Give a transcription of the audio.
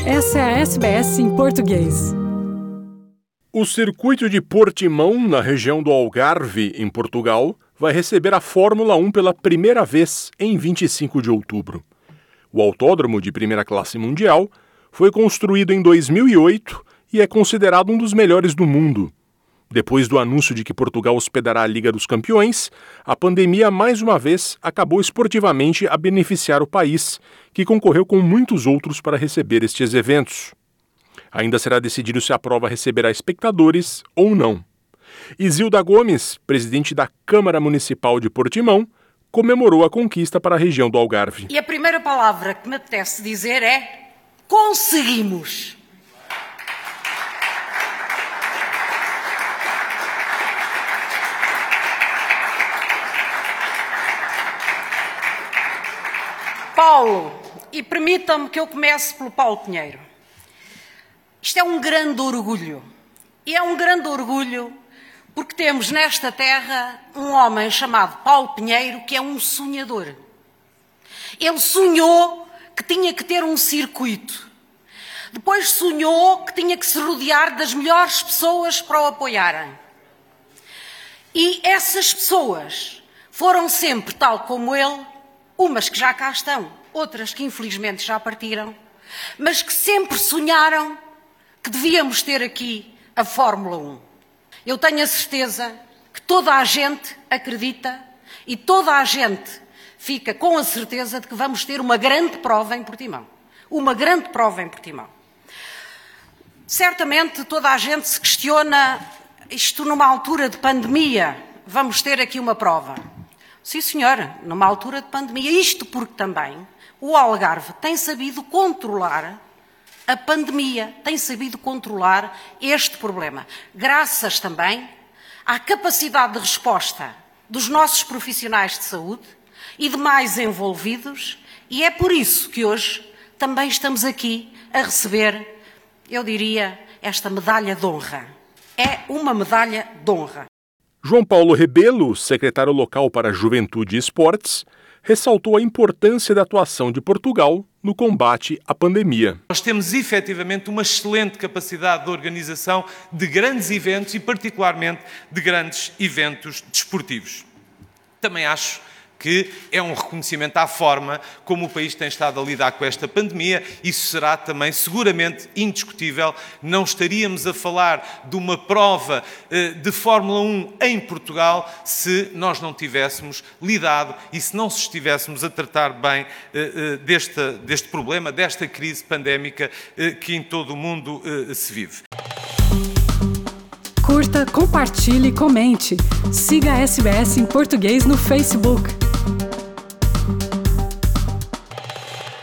Essa é a SBS em português. O circuito de Portimão, na região do Algarve, em Portugal, vai receber a Fórmula 1 pela primeira vez em 25 de outubro. O autódromo de primeira classe mundial foi construído em 2008 e é considerado um dos melhores do mundo. Depois do anúncio de que Portugal hospedará a Liga dos Campeões, a pandemia mais uma vez acabou esportivamente a beneficiar o país, que concorreu com muitos outros para receber estes eventos. Ainda será decidido se a prova receberá espectadores ou não. Isilda Gomes, presidente da Câmara Municipal de Portimão, comemorou a conquista para a região do Algarve. E a primeira palavra que me apetece dizer é: conseguimos! Paulo, e permitam-me que eu comece pelo Paulo Pinheiro. Isto é um grande orgulho. E é um grande orgulho porque temos nesta terra um homem chamado Paulo Pinheiro que é um sonhador. Ele sonhou que tinha que ter um circuito. Depois sonhou que tinha que se rodear das melhores pessoas para o apoiarem. E essas pessoas foram sempre, tal como ele, umas que já cá estão, outras que infelizmente já partiram, mas que sempre sonharam que devíamos ter aqui a Fórmula 1. Eu tenho a certeza que toda a gente acredita e toda a gente fica com a certeza de que vamos ter uma grande prova em Portimão. Uma grande prova em Portimão. Certamente toda a gente se questiona, isto numa altura de pandemia, vamos ter aqui uma prova. Sim, senhora, numa altura de pandemia. Isto porque também o Algarve tem sabido controlar a pandemia, tem sabido controlar este problema. Graças também à capacidade de resposta dos nossos profissionais de saúde e demais envolvidos, e é por isso que hoje também estamos aqui a receber, eu diria, esta medalha de honra. É uma medalha de honra. João Paulo Rebelo, secretário local para Juventude e Esportes, ressaltou a importância da atuação de Portugal no combate à pandemia. Nós temos efetivamente uma excelente capacidade de organização de grandes eventos e particularmente de grandes eventos desportivos. Também acho que é um reconhecimento à forma como o país tem estado a lidar com esta pandemia. Isso será também seguramente indiscutível. Não estaríamos a falar de uma prova de Fórmula 1 em Portugal se nós não tivéssemos lidado e se não se estivéssemos a tratar bem deste problema, desta crise pandémica que em todo o mundo se vive. Curta, compartilhe, comente. Siga a SBS em português no Facebook.